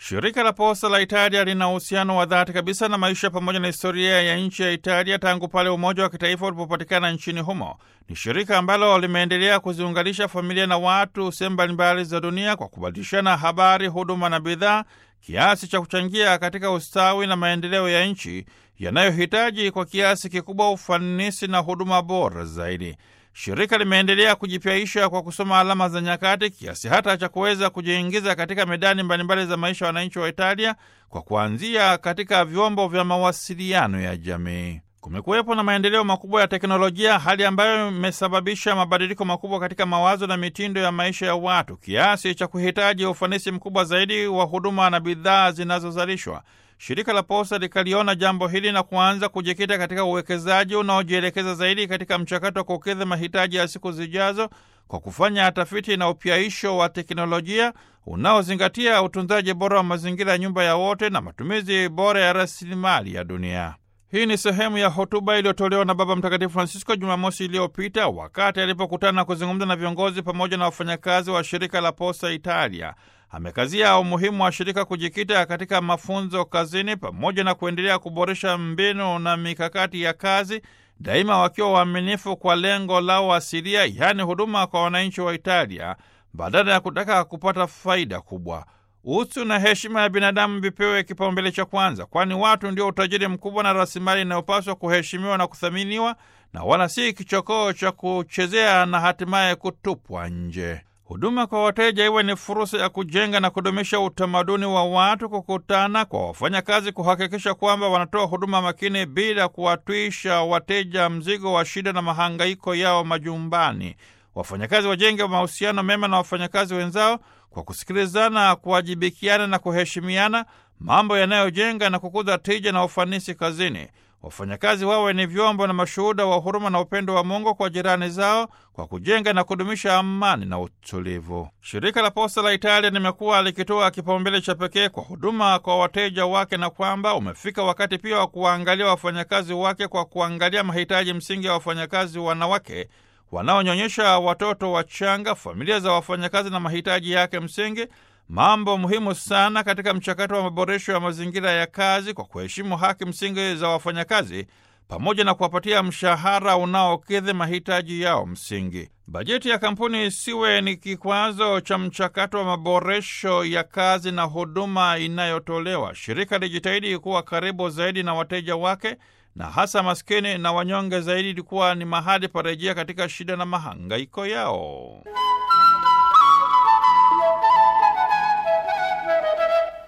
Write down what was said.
Shirika la Posta la Italia lina uhusiano wa dhati kabisa na maisha pamoja na historia ya nchi ya Italia tangu pale umoja wa kitaifa ulipopatikana nchini humo. Ni shirika ambalo limeendelea kuziunganisha familia na watu sehemu mbalimbali za dunia kwa kubadilishana habari, huduma na bidhaa, kiasi cha kuchangia katika ustawi na maendeleo ya nchi yanayohitaji kwa kiasi kikubwa ufanisi na huduma bora zaidi. Shirika limeendelea kujipyaisha kwa kusoma alama za nyakati kiasi hata cha kuweza kujiingiza katika medani mbalimbali za maisha ya wananchi wa Italia kwa kuanzia katika vyombo vya mawasiliano ya jamii. Kumekuwepo na maendeleo makubwa ya teknolojia, hali ambayo imesababisha mabadiliko makubwa katika mawazo na mitindo ya maisha ya watu kiasi cha kuhitaji ufanisi mkubwa zaidi wa huduma na bidhaa zinazozalishwa. Shirika la Posta likaliona jambo hili na kuanza kujikita katika uwekezaji unaojielekeza zaidi katika mchakato wa kukidhi mahitaji ya siku zijazo kwa kufanya tafiti na upyaisho wa teknolojia unaozingatia utunzaji bora wa mazingira ya nyumba ya wote na matumizi bora ya rasilimali ya dunia. Hii ni sehemu ya hotuba iliyotolewa na Baba Mtakatifu Francisco Jumamosi iliyopita wakati alipokutana na kuzungumza na viongozi pamoja na wafanyakazi wa shirika la Posta Italia. Amekazia umuhimu wa shirika kujikita katika mafunzo kazini pamoja na kuendelea kuboresha mbinu na mikakati ya kazi, daima wakiwa waaminifu kwa lengo lao asilia, yaani huduma kwa wananchi wa Italia, badala ya kutaka kupata faida kubwa. Utu na heshima ya binadamu vipewe kipaumbele cha kwanza, kwani watu ndio utajiri mkubwa na rasilimali inayopaswa kuheshimiwa na kuthaminiwa, na wala si kichokoo cha kuchezea na hatimaye kutupwa nje. Huduma kwa wateja iwe ni fursa ya kujenga na kudumisha utamaduni wa watu kukutana, kwa wafanyakazi kuhakikisha kwamba wanatoa huduma makini bila kuwatwisha wateja mzigo wa shida na mahangaiko yao majumbani. Wafanyakazi wajenge mahusiano mema na wafanyakazi wenzao kwa kusikilizana, kuwajibikiana na kuheshimiana, mambo yanayojenga na kukuza tija na ufanisi kazini. Wafanyakazi wawe ni vyombo na mashuhuda wa huruma na upendo wa Mungu kwa jirani zao kwa kujenga na kudumisha amani na utulivu. Shirika la Posta la Italia limekuwa likitoa kipaumbele cha pekee kwa huduma kwa wateja wake, na kwamba umefika wakati pia wa kuwaangalia wafanyakazi wake kwa kuangalia mahitaji msingi ya wafanyakazi wanawake wanaonyonyesha watoto wachanga, familia za wafanyakazi na mahitaji yake msingi, mambo muhimu sana katika mchakato wa maboresho ya mazingira ya kazi kwa kuheshimu haki msingi za wafanyakazi pamoja na kuwapatia mshahara unaokidhi mahitaji yao msingi. Bajeti ya kampuni isiwe ni kikwazo cha mchakato wa maboresho ya kazi na huduma inayotolewa. Shirika lijitahidi kuwa karibu zaidi na wateja wake, na hasa maskini na wanyonge zaidi, ilikuwa ni mahali parejea katika shida na mahangaiko yao.